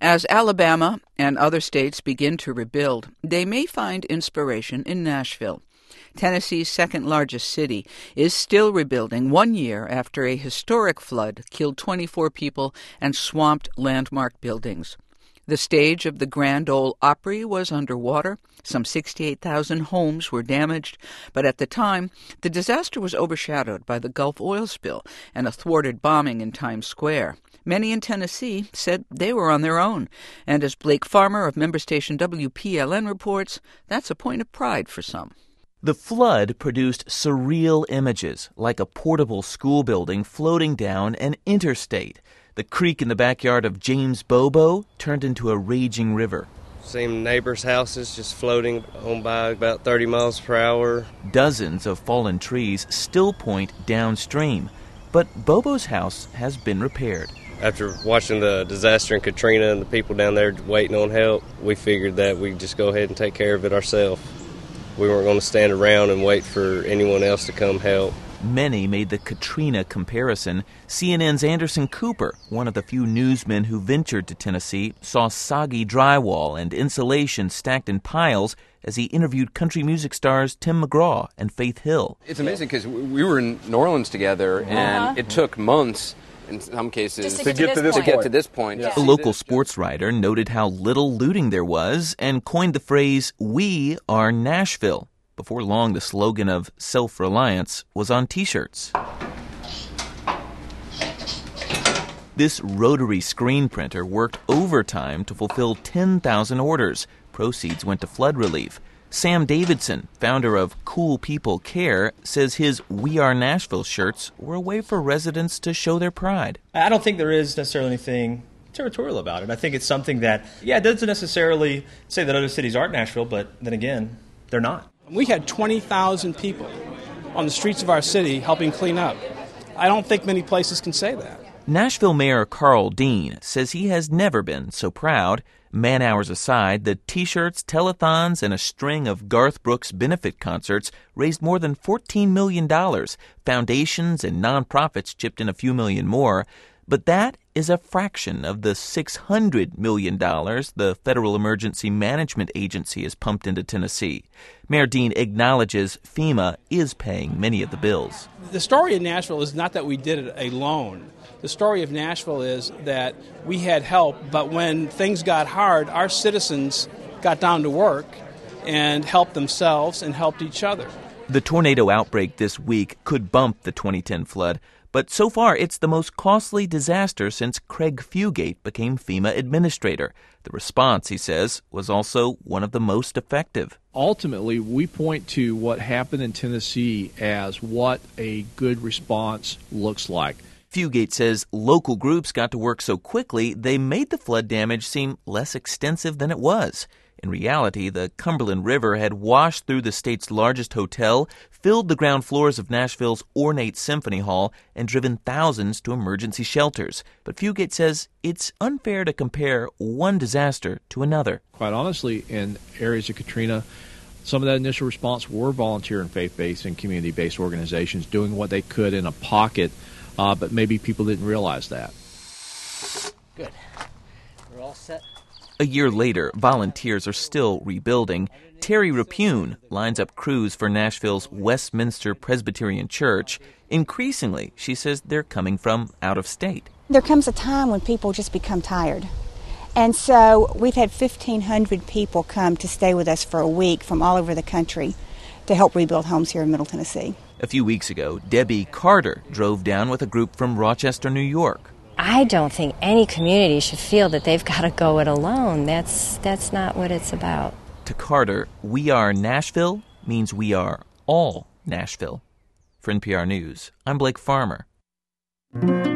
As Alabama and other states begin to rebuild, they may find inspiration in Nashville. Tennessee's second-largest city is still rebuilding 1 year after a historic flood killed 24 people and swamped landmark buildings. The stage of the Grand Ole Opry was underwater. Some 68,000 homes were damaged, but at the time, the disaster was overshadowed by the Gulf oil spill and a thwarted bombing in Times Square. Many in Tennessee said they were on their own, and as Blake Farmer of member station WPLN reports, that's a point of pride for some. The flood produced surreal images, like a portable school building floating down an interstate. The creek in the backyard of James Bobo turned into a raging river. Seen neighbors' houses just floating on by about 30 miles per hour. Dozens of fallen trees still point downstream, but Bobo's house has been repaired. After watching the disaster in Katrina and the people down there waiting on help, we figured that we'd just go ahead and take care of it ourselves. We weren't going to stand around and wait for anyone else to come help. Many made the Katrina comparison. CNN's Anderson Cooper, one of the few newsmen who ventured to Tennessee, saw soggy drywall and insulation stacked in piles as he interviewed country music stars Tim McGraw and Faith Hill. It's amazing because we were in New Orleans together, and it took months, in some cases, to get to this point. Yeah. A local sports writer noted how little looting there was and coined the phrase, "We are Nashville." Before long, the slogan of self-reliance was on T-shirts. This rotary screen printer worked overtime to fulfill 10,000 orders. Proceeds went to flood relief. Sam Davidson, founder of Cool People Care, says his We Are Nashville shirts were a way for residents to show their pride. I don't think there is necessarily anything territorial about it. I think it's something that, it doesn't necessarily say that other cities aren't Nashville, but then again, they're not. We had 20,000 people on the streets of our city helping clean up. I don't think many places can say that. Nashville Mayor Carl Dean says he has never been so proud. Man-hours aside, the T-shirts, telethons, and a string of Garth Brooks benefit concerts raised more than $14 million. Foundations and nonprofits chipped in a few million more. But that is a fraction of the $600 million the Federal Emergency Management Agency has pumped into Tennessee. Mayor Dean acknowledges FEMA is paying many of the bills. The story of Nashville is not that we did it alone. The story of Nashville is that we had help, but when things got hard, our citizens got down to work and helped themselves and helped each other. The tornado outbreak this week could bump the 2010 flood, but so far it's the most costly disaster since Craig Fugate became FEMA administrator. The response, he says, was also one of the most effective. Ultimately, we point to what happened in Tennessee as what a good response looks like. Fugate says local groups got to work so quickly they made the flood damage seem less extensive than it was. In reality, the Cumberland River had washed through the state's largest hotel, filled the ground floors of Nashville's ornate Symphony Hall, and driven thousands to emergency shelters. But Fugate says it's unfair to compare one disaster to another. Quite honestly, in areas of Katrina, some of that initial response were volunteer and faith-based and community-based organizations doing what they could in a pocket, but maybe people didn't realize that. Good. We're all set. A year later, volunteers are still rebuilding. Terry Rapune lines up crews for Nashville's Westminster Presbyterian Church. Increasingly, she says they're coming from out of state. There comes a time when people just become tired. And so we've had 1,500 people come to stay with us for a week from all over the country to help rebuild homes here in Middle Tennessee. A few weeks ago, Debbie Carter drove down with a group from Rochester, New York. I don't think any community should feel that they've got to go it alone. That's not what it's about. To Carter, We Are Nashville means we are all Nashville. For NPR News, I'm Blake Farmer.